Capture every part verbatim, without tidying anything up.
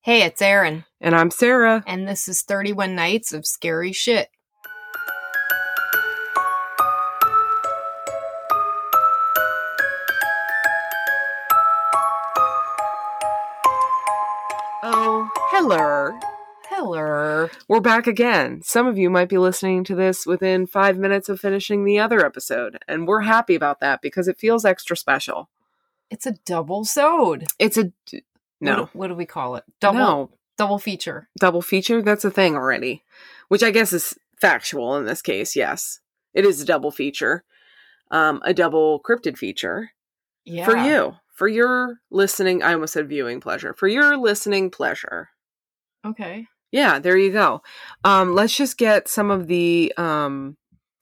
Hey, it's Erin. And I'm Sarah. And this is thirty-one Nights of Scary Shit. Oh, hello. Hello. We're back again. Some of you might be listening to this within five minutes of finishing the other episode, and we're happy about that because it feels extra special. It's a double-sode. It's a... No. What, what do we call it? Double No. Double feature. Double feature? That's a thing already. Which I guess is factual in this case, yes. It is a double feature. Um, a double cryptid feature. Yeah. For you. For your listening... I almost said viewing pleasure. For your listening pleasure. Okay. Yeah, there you go. Um, let's just get some of the... Um,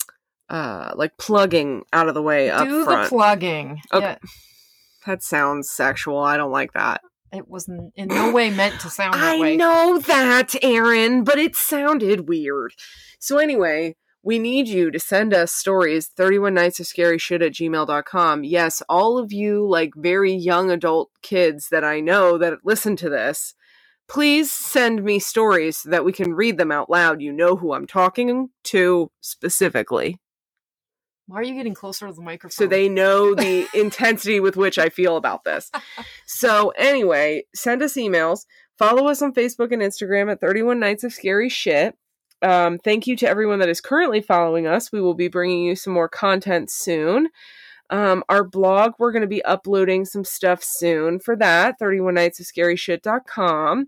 uh, like plugging out of the way up Do front. the plugging. Okay. Yeah. That sounds sexual. I don't like that. It was in no way meant to sound that I way. I know that, Erin, but it sounded weird. So anyway, we need you to send us stories, thirty-one nights of scary shit at gmail dot com. Yes, all of you, like, very young adult kids that I know that listen to this, please send me stories so that we can read them out loud. You know who I'm talking to specifically. Why are you getting closer to the microphone? So they know the intensity with which I feel about this. So anyway, send us emails. Follow us on Facebook and Instagram at thirty-one Nights of Scary Shit. Um, thank you to everyone that is currently following us. We will be bringing you some more content soon. Um, our blog, we're going to be uploading some stuff soon for that, thirty-one nights of scary shit dot com.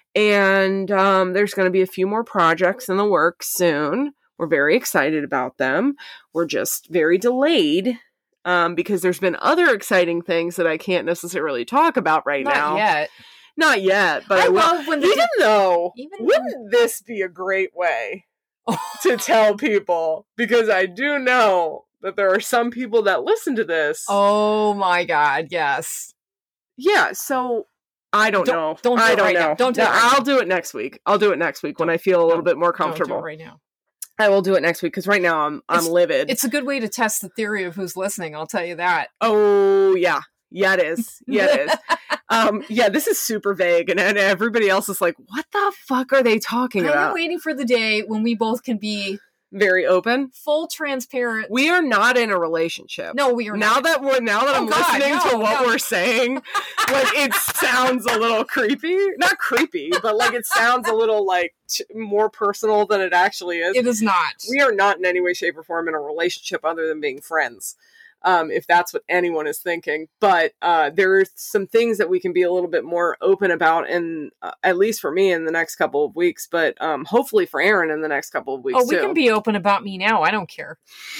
And um, there's going to be a few more projects in the works soon. We're very excited about them. We're just very delayed um, because there's been other exciting things that I can't necessarily talk about right Not now. Not yet. Not yet, but I, I will. love when Even though, even wouldn't this be a great way to tell people? Because I do know that there are some people that listen to this. Oh my God, yes. Yeah, so... I don't, don't know. Don't do I it don't right know. now. Don't do no, it right I'll now. do it next week. I'll do it next week when I feel a little bit more comfortable. Don't do it right now. I will do it next week because right now I'm I'm it's, livid. It's a good way to test the theory of who's listening. I'll tell you that. Oh yeah, yeah it is. Yeah it is. um, yeah, this is super vague, and, and everybody else is like, "What the fuck are they talking I about?" am waiting for the day when we both can be very open, full transparent. We are not in a relationship. No, we are now not. that we're now that oh, I'm God, listening no, to what no. we're saying, like it sounds a little creepy. Not creepy, but like it sounds a little like t- more personal than it actually is. It is not. We are not in any way, shape, or form in a relationship other than being friends. Um, if that's what anyone is thinking. But uh, there are some things that we can be a little bit more open about, in uh, at least for me in the next couple of weeks, but um, hopefully for Erin in the next couple of weeks Oh, we too. can be open about me now. I don't care.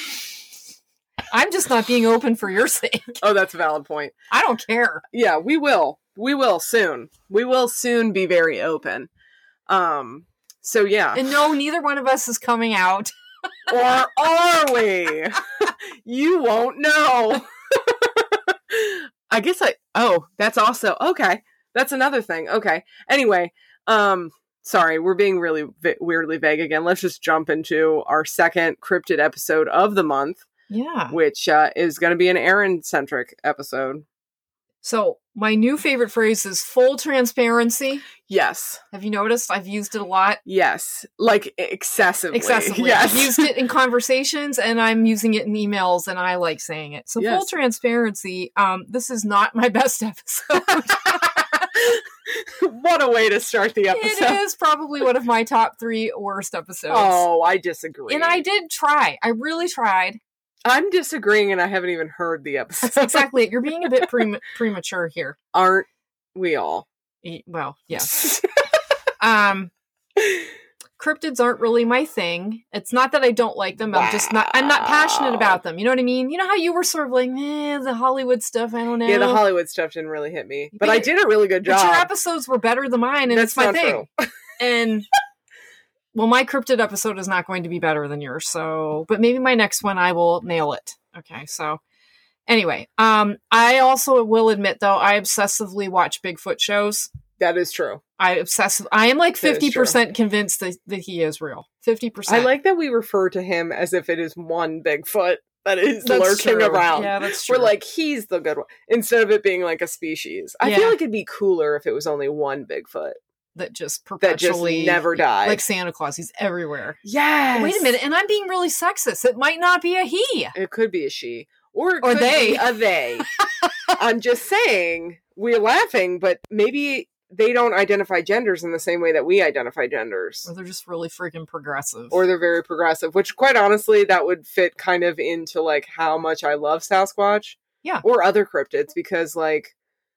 I'm just not being open for your sake. Oh, that's a valid point. I don't care. Yeah, we will. We will soon. We will soon be very open. Um. So yeah. And no, neither one of us is coming out. Or are we? You won't know. I guess I... Oh, that's also... Okay. That's another thing. Okay. Anyway, um, sorry, we're being really vi- weirdly vague again. Let's just jump into our second cryptid episode of the month. Yeah. Which uh, is going to be an Erin-centric episode. So, my new favorite phrase is full transparency. Yes. Have you noticed? I've used it a lot. Yes. Like, excessively. Excessively. Yes. I've used it in conversations, and I'm using it in emails, and I like saying it. So, yes. full transparency, um, this is not my best episode. What a way to start the episode. It is probably one of my top three worst episodes. Oh, I disagree. And I did try. I really tried. I'm disagreeing, and I haven't even heard the episode. That's exactly it. You're being a bit pre- premature here. Aren't we all? Well, yes. um, cryptids aren't really my thing. It's not that I don't like them. I'm wow. just not. I'm not passionate about them. You know what I mean? You know how you were sort of like, eh, the Hollywood stuff. I don't know. Yeah, the Hollywood stuff didn't really hit me, but, but I did a really good job. But your episodes were better than mine, and That's it's my not thing. True. And. Well, my cryptid episode is not going to be better than yours, so, but maybe my next one I will nail it. Okay, so, anyway, um, I also will admit, though, I obsessively watch Bigfoot shows. That is true. I obsessive, I am like fifty percent convinced that, that he is real. fifty percent. I like that we refer to him as if it is one Bigfoot that is that's lurking true. around. Yeah, that's true. We're like, he's the good one, instead of it being like a species. I yeah. feel like it'd be cooler if it was only one Bigfoot. that just That just perpetually never died. like Santa Claus. He's everywhere. Yes. Wait a minute, and I'm being really sexist. It might not be a he. It could be a she. Or it Or could they. be a they. I'm just saying, we're laughing, but maybe they don't identify genders in the same way that we identify genders. Or they're just really freaking progressive. Or they're very progressive, which quite honestly, that would fit kind of into like how much I love Sasquatch. Yeah. Or other cryptids, because like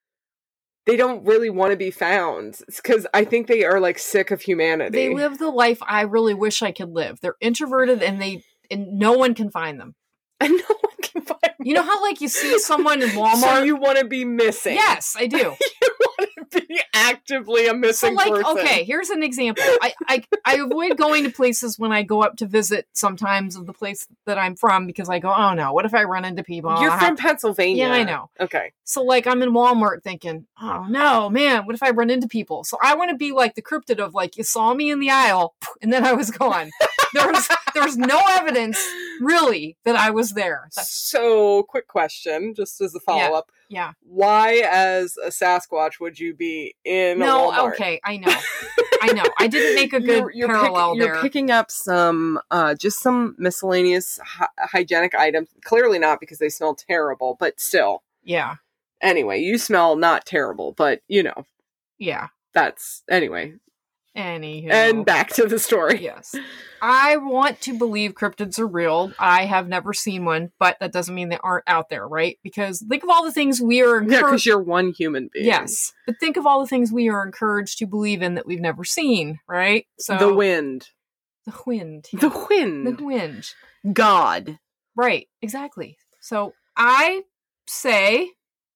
they don't really want to be found. Because I think they are like sick of humanity. They live the life I really wish I could live. They're introverted and they and no one can find them. And no one can find them. You know how like you see someone in Walmart? So you want to be missing. Yes, I do. You want to be actively a So missing like, person. okay, here's an example. I, I I avoid going to places when I go up to visit sometimes of the place that I'm from because I go, oh no, what if I run into people? You're I'll from have- Pennsylvania. Yeah, I know. Okay. So like I'm in Walmart thinking, oh no, man, what if I run into people? So I want to be like the cryptid of like, you saw me in the aisle and then I was gone. There was there was no evidence really that I was there. That's- So, quick question, just as a follow up. yeah. Why, as a Sasquatch, would you be in a No, Walmart? okay, I know. I know. I didn't make a good You're, you're, parallel pick- there. you're picking up some, uh, just some miscellaneous hy- hygienic items. Clearly not because they smell terrible, but still. yeah. Anyway, you smell not terrible, but you know, Yeah. that's anyway. Anywho. And back to the story. Yes. I want to believe cryptids are real. I have never seen one, but that doesn't mean they aren't out there, right? Because think of all the things we are Yeah, encouraged. because you're one human being. Yes. But think of all the things we are encouraged to believe in that we've never seen, right? So The wind. The wind. The The wind. wind. God. Right. Exactly. So I say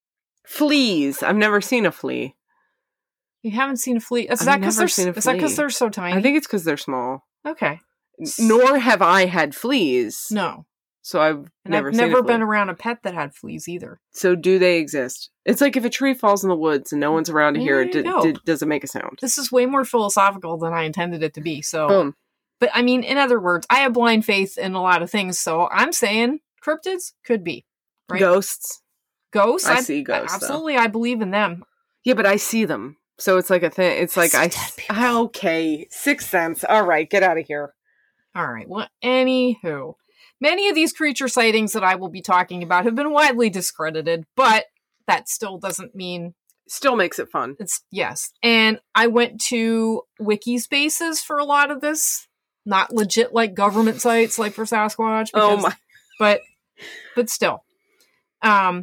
Fleas. I've never seen a flea. you haven't seen a flea. Is I've that because never they're seen a is that because flea. they're so tiny? I think it's because they're small. Okay. Nor have I had fleas. No. So I've And never I've seen never a flea. been around a pet that had fleas either. So do they exist? It's like if a tree falls in the woods and no one's around to hear it, There d- you go. d- does it make a sound? This is way more philosophical than I intended it to be. So, Boom. but I mean, in other words, I have blind faith in a lot of things. So I'm saying cryptids could be right. Ghosts. Ghosts. I see ghosts, though. Absolutely, I believe in them. Yeah, but I see them. So it's like a thing. It's like see I. dead people. Ah, okay. Sixth sense. All right. Get out of here. All right. Well, anywho, many of these creature sightings that I will be talking about have been widely discredited, but that still doesn't mean Still makes it fun. it's yes. And I went to wiki spaces for a lot of this, not legit like government sites like for Sasquatch. Oh because- my. But but still, um,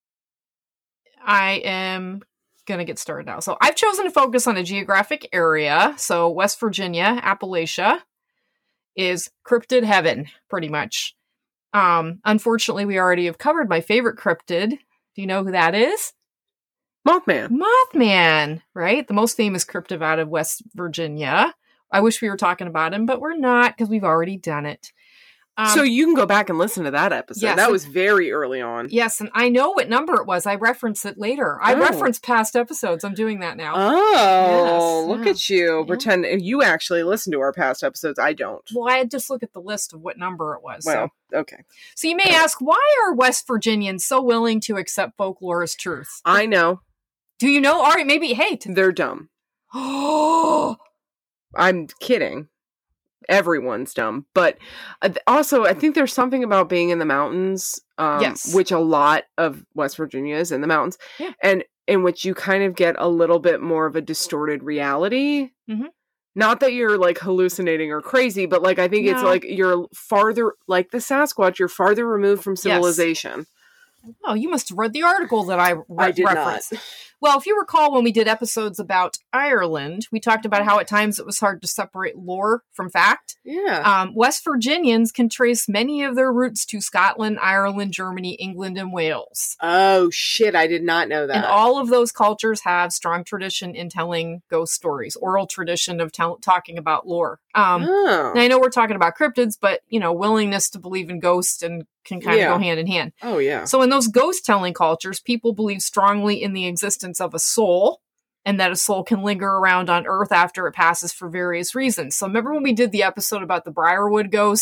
I am gonna get started now. So I've chosen to focus on a geographic area. So West Virginia, Appalachia, is cryptid heaven, pretty much. Um, unfortunately, we already have covered my favorite cryptid. Do you know who that is? Mothman. Mothman, right? The most famous cryptid out of West Virginia. I wish we were talking about him, but we're not because we've already done it. Um, So you can go back and listen to that episode. yes, that and- was very early on. yes, and I know what number it was. I referenced it later. I Oh. referenced past episodes. I'm doing that now. Oh, Yes, look yeah. at you. Yeah. Pretend you actually listen to our past episodes. I don't. Well, I had just look at the list of what number it was. Well, so. okay. so you may ask, why are West Virginians so willing to accept folklore as truth? I know. Do you know? All right, maybe, hey. To- They're dumb. oh, I'm kidding. Everyone's dumb. But uh, th- also, I think there's something about being in the mountains, um, Yes. which a lot of West Virginia is in the mountains, Yeah. and in which you kind of get a little bit more of a distorted reality. Mhm. Not that you're like hallucinating or crazy, but like I think it's No. like you're farther, like the Sasquatch, you're farther removed from civilization. oh, you must have read the article that I re- I did referenced. not. Well, if you recall, when we did episodes about Ireland, we talked about how at times it was hard to separate lore from fact. Yeah. Um, West Virginians can trace many of their roots to Scotland, Ireland, Germany, England, and Wales. Oh shit! I did not know that. And all of those cultures have strong tradition in telling ghost stories, oral tradition of tell- talking about lore. Um, oh. and I know we're talking about cryptids, but, you know, willingness to believe in ghosts and can kind Yeah. of go hand in hand. Oh yeah. So in those ghost telling cultures, people believe strongly in the existence of a soul and that a soul can linger around on Earth after it passes for various reasons. So remember when we did the episode about the Briarwood ghost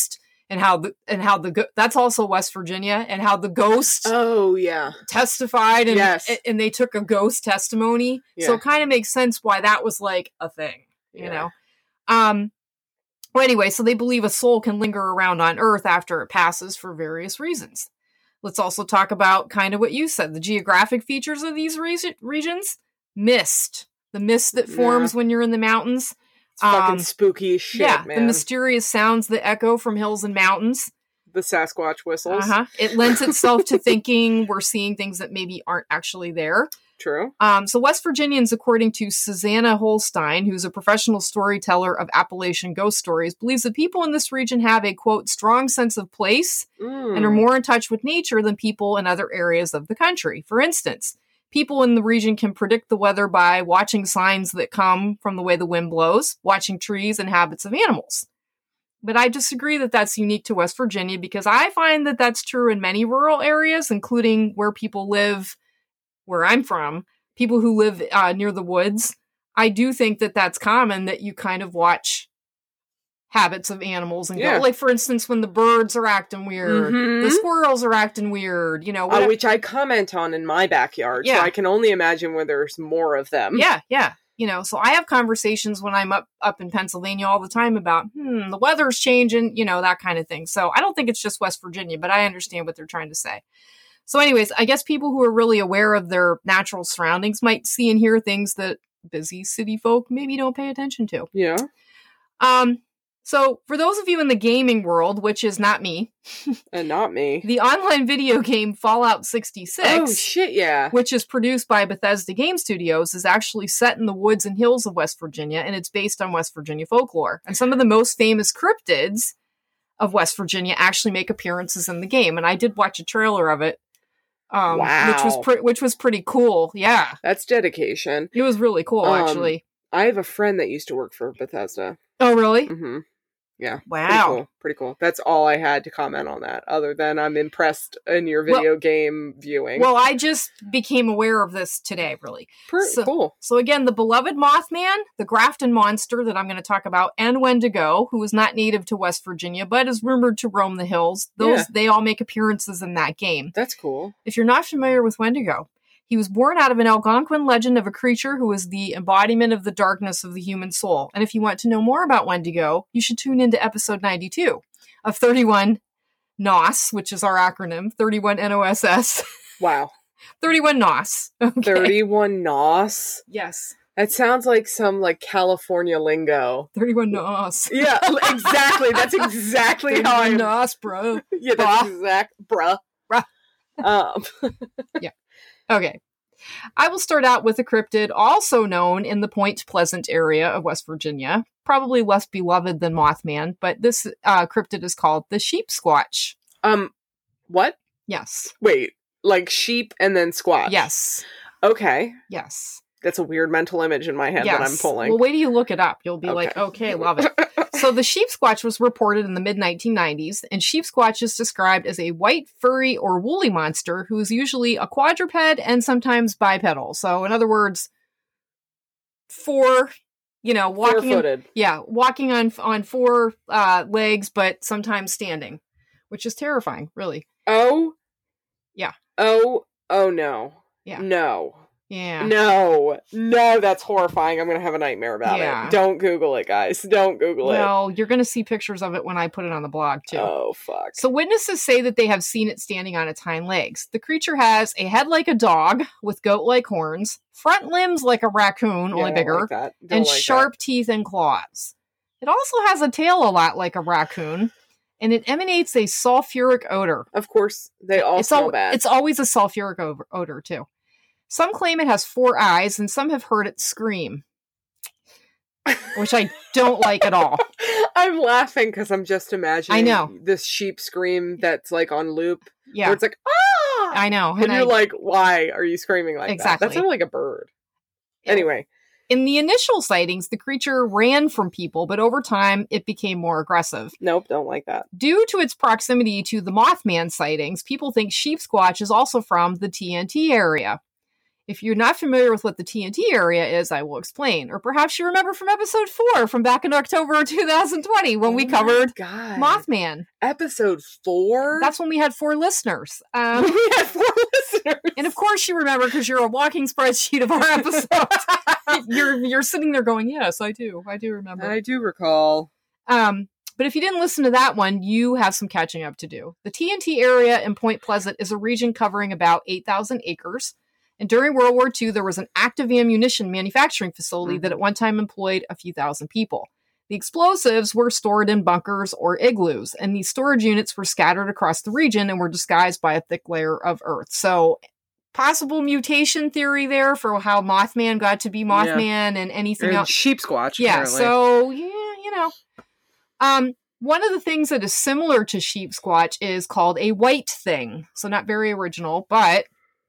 and how the and how the go- that's also West Virginia, and how the ghost Oh yeah. testified, and Yes. and they took a ghost testimony. Yeah. So it kind of makes sense why that was like a thing, you Yeah. know. Um. Well, anyway, so they believe a soul can linger around on Earth after it passes for various reasons. Let's also talk about kind of what you said, the geographic features of these re- regions. Mist, the mist that forms Yeah. when you're in the mountains. It's fucking Um, spooky as shit, yeah, man. the mysterious sounds that echo from hills and mountains. The Sasquatch whistles. Uh-huh. It lends itself to thinking we're seeing things that maybe aren't actually there. True. Um, so West Virginians, according to Susanna Holstein, who's a professional storyteller of Appalachian ghost stories, believes that people in this region have a, quote, strong sense of place Mm. and are more in touch with nature than people in other areas of the country. For instance, people in the region can predict the weather by watching signs that come from the way the wind blows, watching trees and habits of animals. But I disagree that that's unique to West Virginia, because I find that that's true in many rural areas, including where people live, where I'm from, people who live uh, near the woods. I do think that that's common, that you kind of watch habits of animals and Yeah. go, like, for instance, when the birds are acting weird, Mhm. the squirrels are acting weird, you know. Uh, whatever. which I comment on in my backyard, so Yeah. I can only imagine where there's more of them. Yeah, yeah. You know, so I have conversations when I'm up up in Pennsylvania all the time about, hmm, the weather's changing, you know, that kind of thing. So I don't think it's just West Virginia, but I understand what they're trying to say. So anyways, I guess people who are really aware of their natural surroundings might see and hear things that busy city folk maybe don't pay attention to. Yeah. Um, so for those of you in the gaming world, which is not me, And not me. the online video game Fallout sixty-six, Oh, shit, yeah. which is produced by Bethesda Game Studios, is actually set in the woods and hills of West Virginia, and it's based on West Virginia folklore. And some of the most famous cryptids of West Virginia actually make appearances in the game. And I did watch a trailer of it, um, which was Wow. pre- which was pretty cool. Yeah, That's dedication. it was really cool, Um, actually. I have a friend that used to work for Bethesda. Oh, really? Mm-hmm. Yeah. Pretty Wow. cool. Pretty cool. That's all I had to comment on that, other than I'm impressed in your Well- video game viewing. Well, I just became aware of this today, really. Pretty so- cool. So again, the beloved Mothman, the Grafton Monster that I'm going to talk about, and Wendigo, who is not native to West Virginia, but is rumored to roam the hills. Those Yeah. They all make appearances in that game. That's cool. If you're not familiar with Wendigo, he was born out of an Algonquin legend of a creature who is the embodiment of the darkness of the human soul. And if you want to know more about Wendigo, you should tune into episode ninety-two of thirty-one N O S, which is our acronym, thirty-one N O S S. Wow. thirty-one N O S. Okay. thirty-one N O S? Yes. That sounds like some, like, California lingo. thirty-one N O S. Yeah, exactly. That's exactly how I thirty-one am. N O S, bro. Yeah, that's Bruh. exact. Bruh. Bruh. Um, Okay. I will start out with a cryptid also known in the Point Pleasant area of West Virginia, probably less beloved than Mothman, but this uh, cryptid is called the Sheep Squatch. um, what? Yes. Wait, like sheep and then squatch? Yes. Okay. Yes. That's a weird mental image in my head yes. that I'm pulling. Well, wait till you look it up. You'll be Okay. like, okay, love it. So the sheep squatch was reported in the mid nineteen nineties, and sheep squatch is described as a white, furry, or woolly monster who is usually a quadruped and sometimes bipedal. So, in other words, four, you know, walking, in, Four-footed. yeah, walking on on four uh, legs, but sometimes standing, which is terrifying, really. Oh. Yeah. Oh. Oh no. Yeah. No. Yeah. No. No, that's horrifying. I'm going to have a nightmare about Yeah. it. Don't Google it, guys. Don't Google Well, you're going to see pictures of it when I put it on the blog it. too. Oh, fuck. So witnesses say that they have seen it standing on its hind legs. The creature has a head like a dog with goat-like horns, front limbs like a raccoon, Yeah, only I don't bigger, like that. Don't and like that. sharp teeth and claws. It also has a tail a lot like a raccoon, and it emanates a sulfuric odor. Of course, they all it's smell al- bad. It's always a sulfuric o- odor, too. Some claim it has four eyes, and some have heard it scream, which I don't like at all. I'm laughing because I'm just imagining I know. this sheep scream that's like on loop. Yeah, Where it's like, ah! I know. And, And you're I- like, why are you screaming like that? Exactly. That sounds like a bird. Yeah. Anyway. In the initial sightings, the creature ran from people, but over time, it became more aggressive. Nope, don't like that. Due to its proximity to the Mothman sightings, people think Sheep Squatch is also from the T N T area. If you're not familiar with what the T N T area is, I will explain. Or perhaps you remember from episode four from back in October of two thousand twenty when Oh we my covered God. Mothman. Episode four? That's when we had four listeners. Um, we had four listeners. and of course you remember because you're a walking spreadsheet of our episodes. you're you're sitting there going, yes, I do. I do remember. I do recall. Um, but if you didn't listen to that one, you have some catching up to do. The T N T area in Point Pleasant is a region covering about eight thousand acres. And during World War Two, there was an active ammunition manufacturing facility mm-hmm. that at one time employed a few thousand people. The explosives were stored in bunkers or igloos, and these storage units were scattered across the region and were disguised by a thick layer of earth. So, possible mutation theory there for how Mothman got to be Mothman yeah. and anything and else. Sheep Squatch, Yeah, apparently. so, yeah, you know. Um, one of the things that is similar to Sheep Squatch is called a white thing. So, not very original, but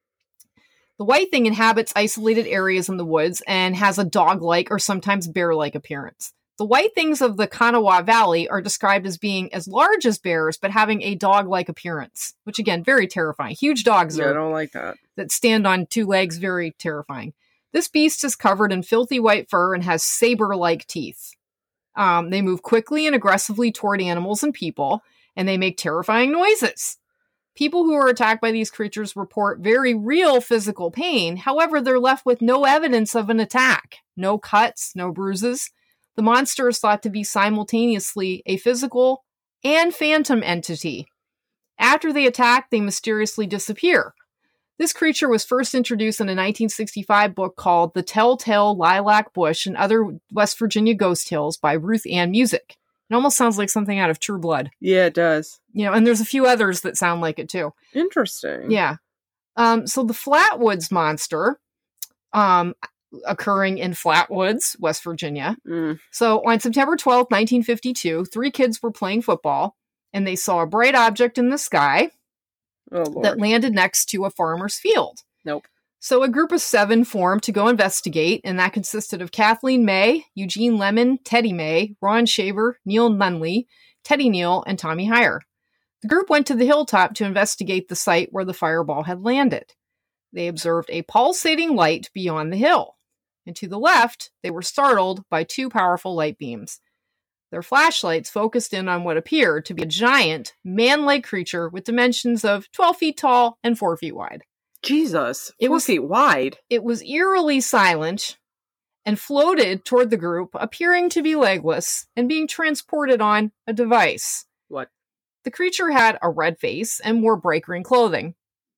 the white thing inhabits isolated areas in the woods and has a dog-like or sometimes bear-like appearance. The white things of the Kanawha Valley are described as being as large as bears, but having a dog-like appearance, which again, very terrifying. Huge dogs yeah, are, I don't like that. that stand on two legs, very terrifying. This beast is covered in filthy white fur and has saber-like teeth. Um, they move quickly and aggressively toward animals and people, and they make terrifying noises. People who are attacked by these creatures report very real physical pain. However, they're left with no evidence of an attack. No cuts, no bruises. The monster is thought to be simultaneously a physical and phantom entity. After they attack, they mysteriously disappear. This creature was first introduced in a nineteen sixty-five book called The Telltale Lilac Bush and Other West Virginia Ghost Tales by Ruth Ann Musick. It almost sounds like something out of True Blood. Yeah, it does. You know, and there's a few others that sound like it too. Interesting. Yeah. Um, so the Flatwoods monster, um, occurring in Flatwoods, West Virginia. Mm. So on September twelfth, nineteen fifty-two, three kids were playing football and they saw a bright object in the sky oh, Lord. that landed next to a farmer's field. Nope. So a group of seven formed to go investigate, and that consisted of Kathleen May, Eugene Lemon, Teddy May, Ron Shaver, Neil Nunley, Teddy Neal, and Tommy Heyer. The group went to the hilltop to investigate the site where the fireball had landed. They observed a pulsating light beyond the hill, and to the left, they were startled by two powerful light beams. Their flashlights focused in on what appeared to be a giant, man-like creature with dimensions of twelve feet tall and four feet wide. Jesus. It Four was- feet wide. It was eerily silent and floated toward the group, appearing to be legless and being transported on a device. What? The creature had a red face and wore bright green clothing.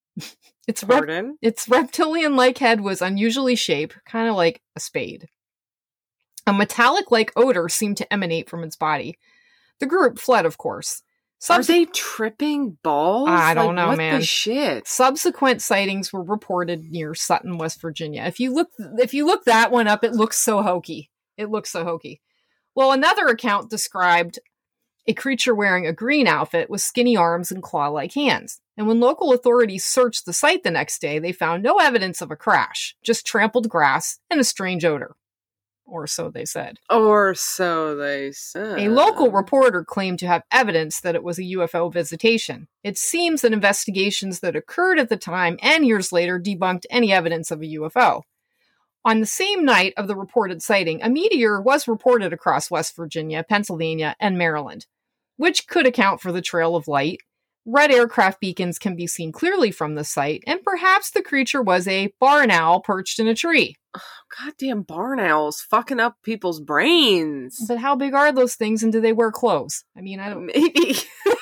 its, rep- Pardon? its reptilian-like head was unusually shaped, kind of like a spade. A metallic-like odor seemed to emanate from its body. The group fled, of course. Are Subse- they tripping balls? I don't Like, know, what man. the shit? Subsequent sightings were reported near Sutton, West Virginia. If you look, if you look that one up, it looks so hokey. It looks so hokey. Well, another account described a creature wearing a green outfit with skinny arms and claw-like hands. And when local authorities searched the site the next day, they found no evidence of a crash, just trampled grass and a strange odor. Or so they said. Or so they said. A local reporter claimed to have evidence that it was a U F O visitation. It seems that investigations that occurred at the time and years later debunked any evidence of a U F O. On the same night of the reported sighting, a meteor was reported across West Virginia, Pennsylvania, and Maryland, which could account for the trail of light. Red aircraft beacons can be seen clearly from the site, and perhaps the creature was a barn owl perched in a tree. Goddamn barn owls fucking up people's brains. But how big are those things, and do they wear clothes? I mean, I don't. Maybe.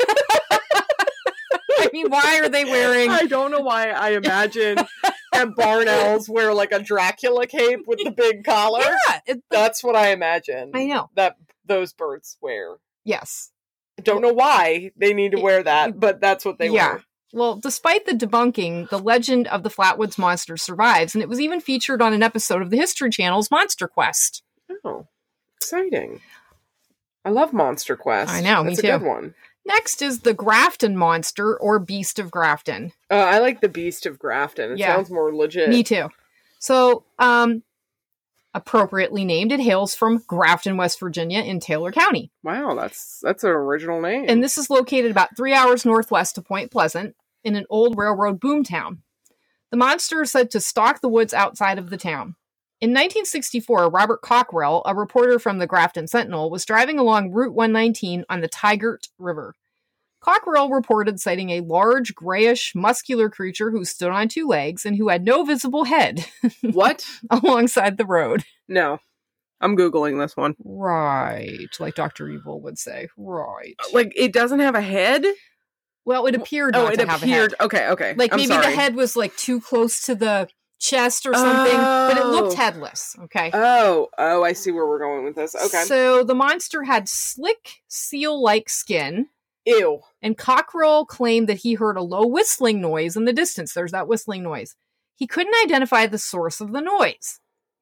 I mean, why are they wearing? I don't know why I imagine that barn owls wear like a Dracula cape with the big collar. Yeah, it, That's what I imagine. I know. That those birds wear. Yes. Don't know why they need to wear that, but that's what they yeah. wear. Well, despite the debunking, the legend of the Flatwoods Monster survives, and it was even featured on an episode of the History Channel's Monster Quest. Oh, exciting. I love Monster Quest. I know, me That's too. a good one. Next is the Grafton Monster, or Beast of Grafton. Uh, I like the Beast of Grafton. It Yeah. sounds more legit. Me too. So, um, appropriately named, it hails from Grafton, West Virginia in Taylor County. Wow, that's that's an original name. And this is located about three hours northwest of Point Pleasant in an old railroad boomtown. The monster is said to stalk the woods outside of the town. In nineteen sixty-four, Robert Cockrell, a reporter from the Grafton Sentinel, was driving along Route one nineteen on the Tygart River. Cockrell reported sighting a large, grayish, muscular creature who stood on two legs and who had no visible head. What? Alongside the road. No. I'm Googling this one. Right. Like Doctor Evil would say. Right. Like, it doesn't have a head? Well, it appeared not oh, it to have appeared. a head. Okay, okay. Like, I'm maybe sorry. the head was, like, too close to the chest or something, oh. but it looked headless. Okay. Oh, oh, I see where we're going with this. Okay. So the monster had slick, seal-like skin. Ew. And Cockrell claimed that he heard a low whistling noise in the distance. There's that whistling noise. He couldn't identify the source of the noise.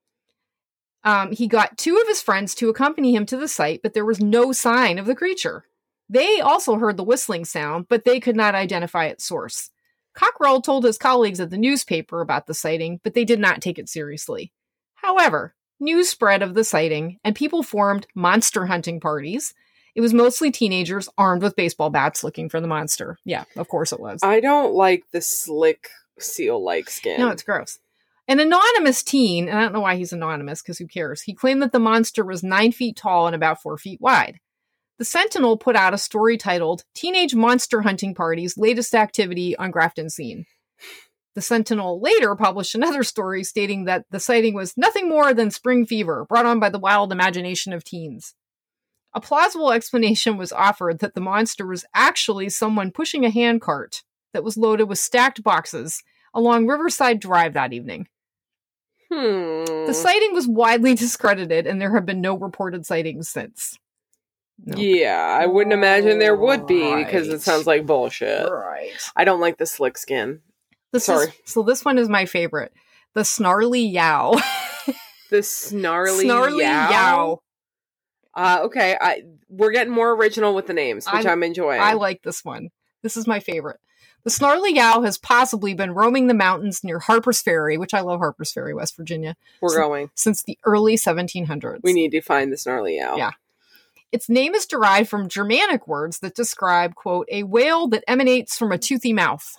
Um, he got two of his friends to accompany him to the site, but there was no sign of the creature. They also heard the whistling sound, but they could not identify its source. Cockrell told his colleagues at the newspaper about the sighting, but they did not take it seriously. However, news spread of the sighting, and people formed monster hunting parties. It was mostly teenagers armed with baseball bats looking for the monster. Yeah, of course it was. I don't like the slick seal-like skin. No, it's gross. An anonymous teen, and I don't know why he's anonymous, because who cares, he claimed that the monster was nine feet tall and about four feet wide. The Sentinel put out a story titled, Teenage Monster Hunting Party's Latest Activity on Grafton Scene. The Sentinel later published another story stating that the sighting was nothing more than spring fever brought on by the wild imagination of teens. A plausible explanation was offered that the monster was actually someone pushing a handcart that was loaded with stacked boxes along Riverside Drive that evening. Hmm. The sighting was widely discredited, and there have been no reported sightings since. No. Yeah, I wouldn't imagine there would be, Right. because it sounds like bullshit. Right. I don't like the slick skin. This Sorry. Is, so this one is my favorite. The Snarly Yow. The snarly, Snarly yow. Yow. Uh, okay, I we're getting more original with the names, which I- I'm enjoying. I like this one. This is my favorite. The Snarly Yow has possibly been roaming the mountains near Harper's Ferry, which I love Harper's Ferry, West Virginia, We're s- going. since the early seventeen hundreds. We need to find the snarly yow. Yeah. Its name is derived from Germanic words that describe, quote, a whale that emanates from a toothy mouth.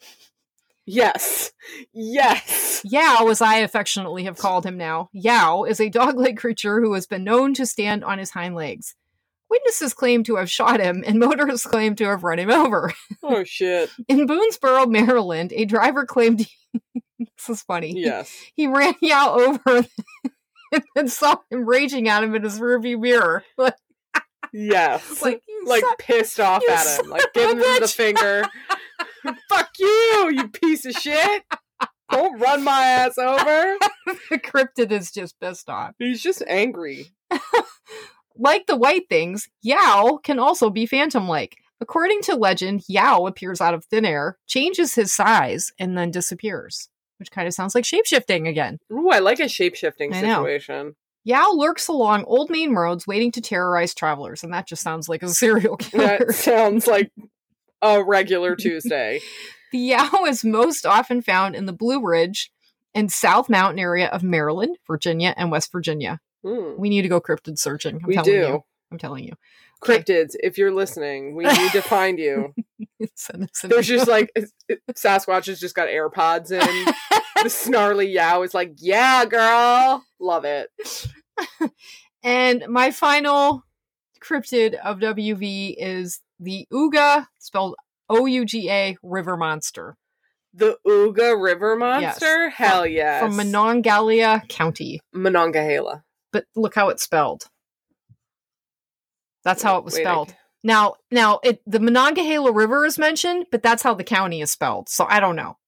Yes. Yes. Yow, as I affectionately have called him now, Yow is a dog-like creature who has been known to stand on his hind legs. Witnesses claim to have shot him, and motorists claim to have run him over. Oh, shit. In Boonesboro, Maryland, a driver claimed he, this is funny. Yes. He ran Yow over and saw him raging at him in his rearview mirror. Like, Yes. like, you Like son- pissed off you at son him. Like of a giving him the bitch. finger. Fuck you, you piece of shit. Don't run my ass over. the cryptid is just pissed off. He's just angry. Like the white things, Yow can also be phantom-like. According to legend, Yow appears out of thin air, changes his size, and then disappears. Which kind of sounds like shapeshifting again. Ooh, I like a shape-shifting I know. situation. Yow lurks along old main roads waiting to terrorize travelers, and that just sounds like a serial killer. That sounds like a regular Tuesday. The Yow is most often found in the Blue Ridge and South Mountain area of Maryland, Virginia, and West Virginia. Hmm. We need to go cryptid searching. I'm We telling do. you. I'm telling you. Okay. Cryptids, if you're listening, we need to find you. Send us an There's email. just like, Sasquatch has just got AirPods in. The snarly yow is like, yeah, girl. Love it. And my final cryptid of W V is the Uga, spelled O U G A, river monster The Uga River Monster? Yes. Hell yes. from Monongahela County. Monongahela. But look how it's spelled. That's how it was Wait, I spelled. ca- Now, now it the Monongahela River is mentioned, but that's how the county is spelled. So I don't know.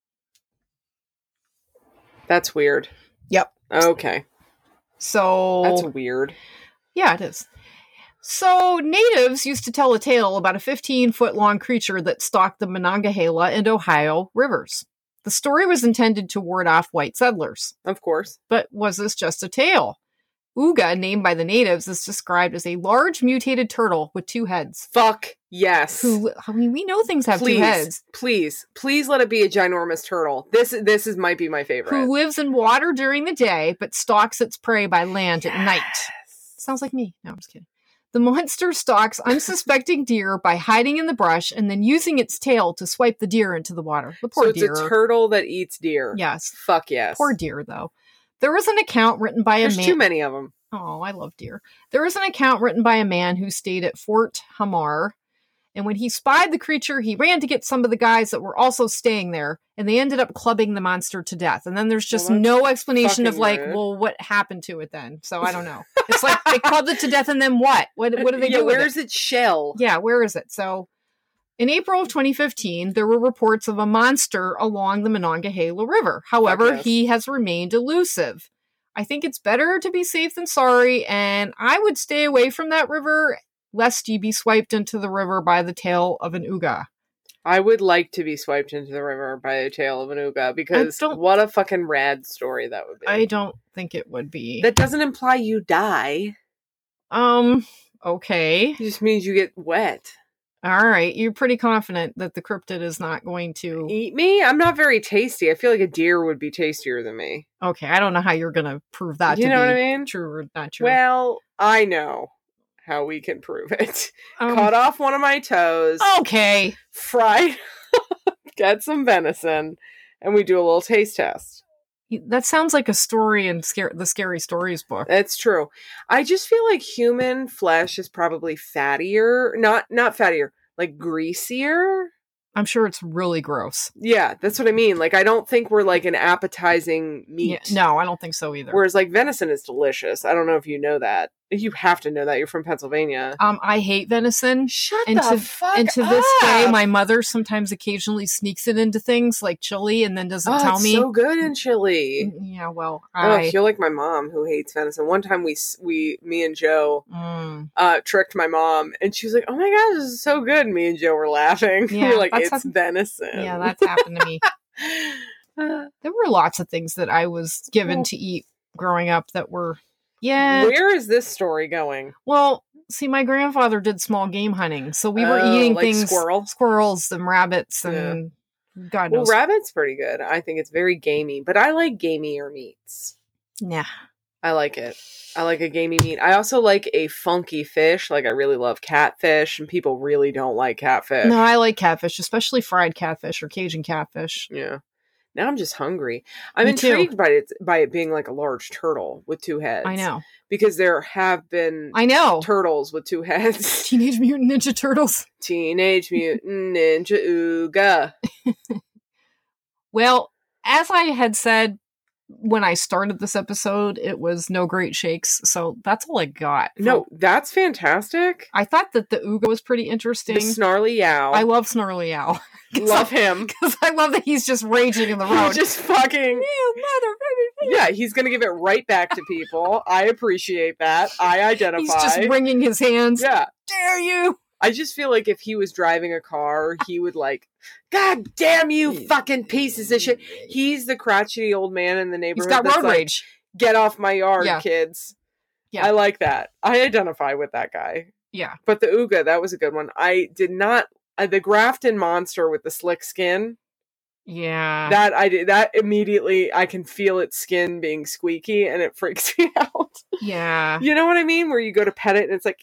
That's weird. Yep. Okay. So That's weird. yeah, it is. So natives used to tell a tale about a fifteen-foot-long creature that stalked the Monongahela and Ohio rivers. The story was intended to ward off white settlers. Of course. But was this just a tale? Uga, named by the natives, is described as a large mutated turtle with two heads. Fuck yes. Who, I mean, we know things have please, two heads. please, please let it be a ginormous turtle. This this is might be my favorite. Who lives in water during the day, but stalks its prey by land at night. Sounds like me. No, I'm just kidding. The monster stalks unsuspecting deer by hiding in the brush and then using its tail to swipe the deer into the water. The poor so it's deer. a turtle that eats deer. Yes. Fuck yes. Poor deer, though. There was an account written by There's a man. too many of them. Oh, I love deer. There was an account written by a man who stayed at Fort Hamar. And when he spied the creature, he ran to get some of the guys that were also staying there, and they ended up clubbing the monster to death. And then there's just well, no explanation of like, rude. well, what happened to it then? So I don't know. It's like they clubbed it to death, and then what? What, what do they yeah, do with where's it? its shell? Yeah, where is it? So in April of twenty fifteen, there were reports of a monster along the Monongahela River. However, yes. he has remained elusive. I think it's better to be safe than sorry, and I would stay away from that river lest you be swiped into the river by the tail of an Uga. I would like to be swiped into the river by the tail of an Uga, because what a fucking rad story that would be. I don't think it would be. That doesn't imply you die. Um, okay. It just means you get wet. All right. You're pretty confident that the cryptid is not going to eat me? I'm not very tasty. I feel like a deer would be tastier than me. Okay. I don't know how you're going to prove that you to know be what I mean? True or not true. Well, I know how we can prove it. Um, Cut off one of my toes. Okay. Fry. Get some venison. And we do a little taste test. That sounds like a story in scare- the Scary Stories book. That's true. I just feel like human flesh is probably fattier. Not not fattier, like greasier. I'm sure it's really gross. Yeah, that's what I mean. Like, I don't think we're like an appetizing meat. Yeah, no, I don't think so either. Whereas like venison is delicious. I don't know if you know that. You have to know that. You're from Pennsylvania. Um, I hate venison. Shut and the to, fuck And to up. this day, my mother sometimes occasionally sneaks it into things like chili and then doesn't oh, tell it's me. so good in chili. Yeah, well, Oh, I... you're like my mom who hates venison. One time we, we me and Joe Mm. uh, tricked my mom, and she was like, oh my gosh, this is so good. And me and Joe were laughing. Yeah, we were like, that's it's happened- venison. Yeah, that's happened to me. There were lots of things that I was given Well- to eat growing up that were... Yeah. Where is this story going? Well, see, my grandfather did small game hunting, so we were Oh, eating like things, squirrel? squirrels and rabbits and God Well, knows. rabbit's pretty good. I think it's very gamey, but I like gamier meats. Yeah. I like it. I like a gamey meat. I also like a funky fish. Like, I really love catfish, and people really don't like catfish. No, I like catfish, especially fried catfish or Cajun catfish. Yeah. Now I'm just hungry. I'm Me intrigued too. by it by it being like a large turtle with two heads. I know. Because there have been I know. turtles with two heads. Teenage Mutant Ninja Turtles. Teenage Mutant Ninja Ooga. Well, as I had said when I started this episode, it was no great shakes, so that's all I got. No, that's fantastic. I thought that the Ooga was pretty interesting. The Snarly Yow. I love Snarly Owl. love him. Because I love that he's just raging in the road. He's just fucking... You mother... Yeah, he's going to give it right back to people. I appreciate that. I identify. He's just wringing his hands. Yeah. Dare you? I just feel like if he was driving a car, he would like, God damn you fucking pieces of shit. He's the crotchety old man in the He's neighborhood. got that's road like, rage. Get off my yard, Yeah. kids. Yeah. I like that. I identify with that guy. Yeah. But the Ooga, that was a good one. I did not, uh, the Grafton monster with the slick skin, Yeah. that I did, that immediately, I can feel its skin being squeaky and it freaks me out. yeah. You know what I mean? Where you go to pet it and it's like,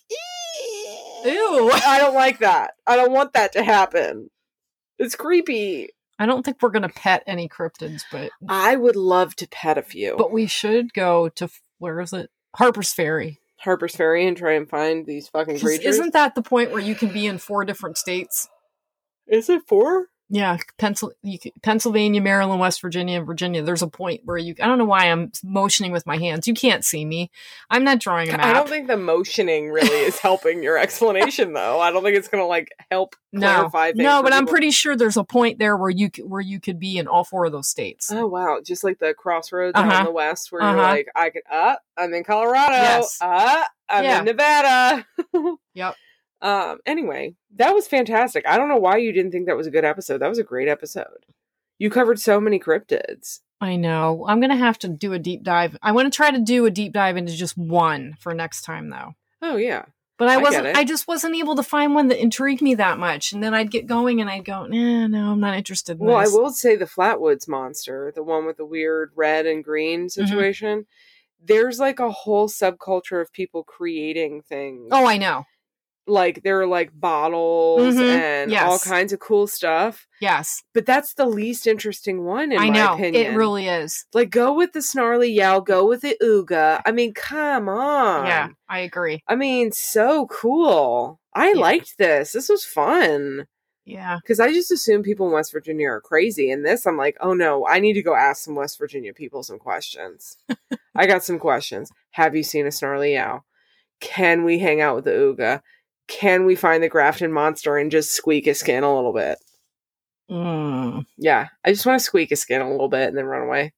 Ew. I don't like that. I don't want that to happen. It's creepy. I don't think we're going to pet any cryptids, but I would love to pet a few. but we should go to, where is it? Harper's Ferry. Harper's Ferry and try and find these fucking 'Cause creatures. Isn't that the point where you can be in four different states? Is it four? Yeah, Pencil- you can, Pennsylvania, Maryland, West Virginia, and Virginia. There's a point where you... I don't know why I'm motioning with my hands. You can't see me. I'm not drawing a map. I don't think the motioning really is helping your explanation, though. I don't think it's going to like help no, clarify things. no, for but I'm people. pretty sure there's a point there where you c- where you could be in all four of those states. Oh wow! Just like the crossroads out Uh-huh. in the west, where Uh-huh. you're like, I could. Uh, I'm in Colorado. Yes. Uh, I'm Yeah. in Nevada. Yep. Um. Anyway, that was fantastic. I don't know why you didn't think that was a good episode. That was a great episode. You covered so many cryptids. I know. I'm gonna have to do a deep dive. I want to try to do a deep dive into just one for next time, though. Oh yeah. But I I get wasn't. it. I just wasn't able to find one that intrigued me that much. And then I'd get going, and I'd go, "Nah, no, I'm not interested in Well, this." I will say the Flatwoods monster, the one with the weird red and green situation, there's like a whole subculture of people creating things. Oh, I know. Like, there are like bottles Mhm. and Yes. all kinds of cool stuff. Yes. But that's the least interesting one, in I my know. opinion. It really is. Like, go with the Snarly Yow, go with the Ooga. I mean, come on. Yeah, I agree. I mean, so cool. I Yeah. liked this. This was fun. Yeah. Because I just assume people in West Virginia are crazy. And this, I'm like, oh no, I need to go ask some West Virginia people some questions. I got some questions. Have you seen a Snarly Yow? Can we hang out with the Ooga? Can we find the Grafton Monster and just squeak a skin a little bit? Mm. Yeah, I just want to squeak a skin a little bit and then run away.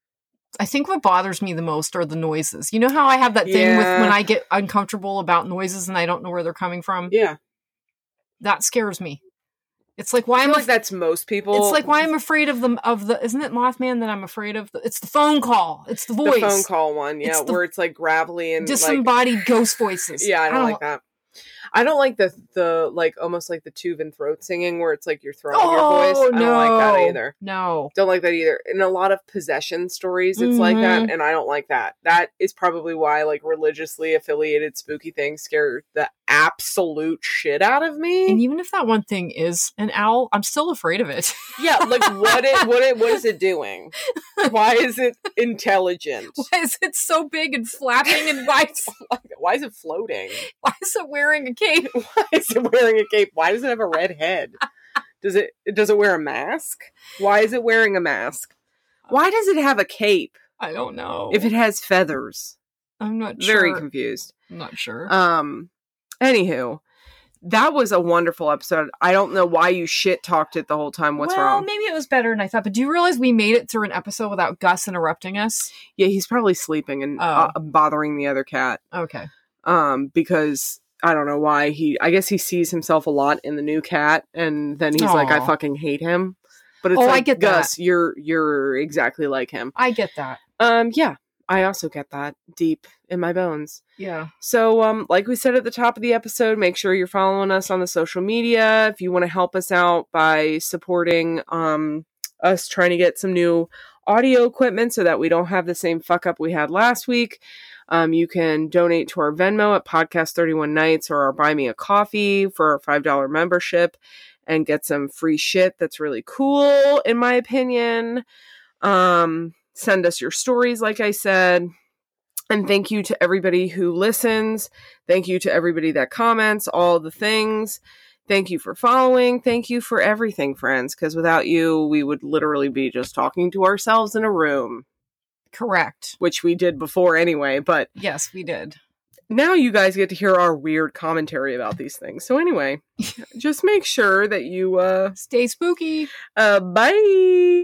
I think what bothers me the most are the noises. You know how I have that thing with Yeah. when I get uncomfortable about noises and I don't know where they're coming from? Yeah. That scares me. It's like why I I'm feel af- like that's most people. It's like why I'm afraid of the of the isn't it Mothman that I'm afraid of? It's the phone call. It's the the voice. phone call one, yeah, It's the- where it's like gravelly and like, Disembodied ghost voices. yeah, I don't, like that. I don't like the the like almost like the Tuvan throat singing where it's like you're throwing Oh, your voice. I no. don't like that either. No. Don't like that either. In a lot of possession stories, it's like that, and I don't like that. That is probably why like religiously affiliated spooky things scare the absolute shit out of me. And even if that one thing is an owl, I'm still afraid of it. Yeah, like what it what it what is it doing? Why is it intelligent? Why is it so big and flapping and why is, Why is it floating? why is it wearing a cape? Why is it wearing a cape? Why does it have a red head? Does it does it wear a mask? Why is it wearing a mask? Why does it have a cape I don't know. if it has feathers? I'm not sure. Very confused. I'm not sure. Um anywho, that was a wonderful episode. I don't know why you shit talked it the whole time. What's well, wrong? maybe it was better than I thought, but do you realize we made it through an episode without Gus interrupting us? Yeah, he's probably sleeping and Oh. uh, bothering the other cat. Okay. Um because I don't know why he I guess he sees himself a lot in the new cat and then he's like, I Aw. fucking hate him. But it's Oh, I like, get Gus, that. you're you're exactly like him. I get that. Um yeah, I also get that deep in my bones. Yeah. So um like we said at the top of the episode, make sure you're following us on the social media. If you want to help us out by supporting um us trying to get some new audio equipment so that we don't have the same fuck up we had last week. Um, you can donate to our Venmo at Podcast thirty-one Nights or our Buy Me a Coffee for our five dollars membership and get some free shit that's really cool, in my opinion. Um, send us your stories, like I said. And thank you to everybody who listens. Thank you to everybody that comments, all the things. Thank you for following. Thank you for everything, friends, because without you, we would literally be just talking to ourselves in a room. Correct. Which we did before anyway, but Yes, we did. now you guys get to hear our weird commentary about these things. So anyway, just make sure that you, uh, Stay spooky. uh, bye!